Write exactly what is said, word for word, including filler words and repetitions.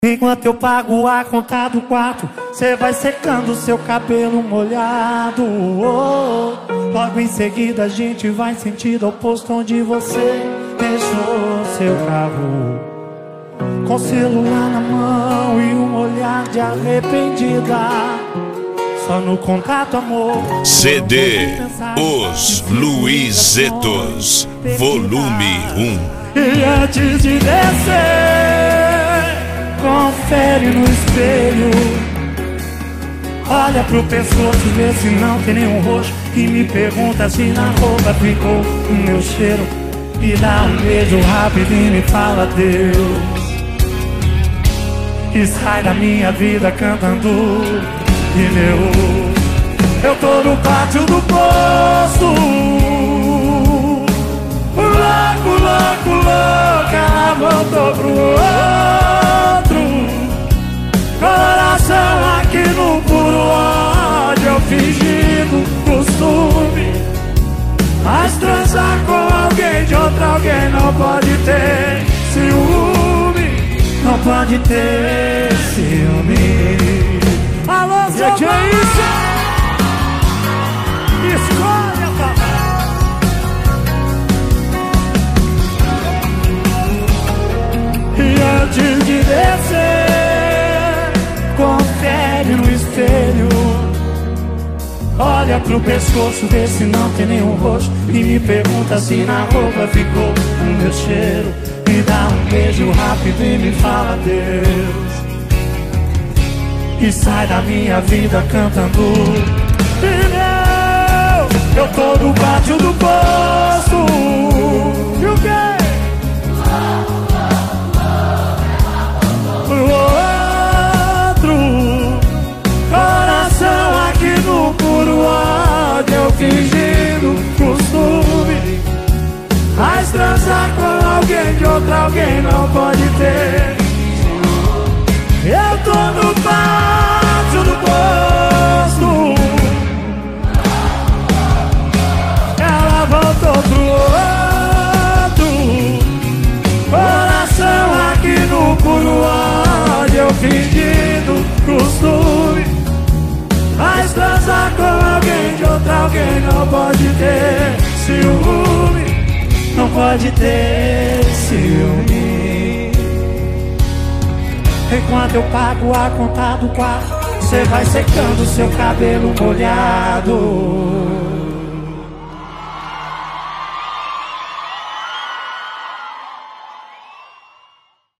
Enquanto eu pago a conta do quarto, cê vai secando seu cabelo molhado. Oh, oh. Logo em seguida a gente vai sentido ao posto onde você deixou seu carro, com o celular na mão e um olhar de arrependida. Só no contato, amor. C D Os Luizetos, volume um. E antes de descer, confere no espelho, olha pro pescoço, vê se não tem nenhum roxo, e me pergunta se na roupa ficou o meu cheiro. E dá um beijo rápido e me fala Deus, e sai da minha vida cantando pneu. Eu tô no pátio do posto, louco, louco, louco, ela voltou pro outro. Coração aqui no puro ódio, eu fingindo costume, mas transar com alguém de outro alguém não pode ter ciúme, não pode ter ciúme. Alô, seu que é isso? Escolha, papai. E antes de descer, confere no espelho, olha pro pescoço, vê se não tem nenhum roxo, e me pergunta se na roupa ficou o meu cheiro. Me dá um beijo rápido e me fala Deus, e sai da minha vida cantando pneu. Eu tô no pátio do posto, e o quê? Pro outro, coração aqui no puro ódio, eu fingindo costume, mas transar com alguém de outro alguém não pode ter. Eu tô no pátio do posto, ela voltou pro outro. Coração aqui no puro ódio, eu fingindo costume, mas transar com alguém de outro alguém não pode ter ciúme, não pode ter ciúme. Enquanto eu pago a conta do quarto, cê vai secando seu cabelo molhado.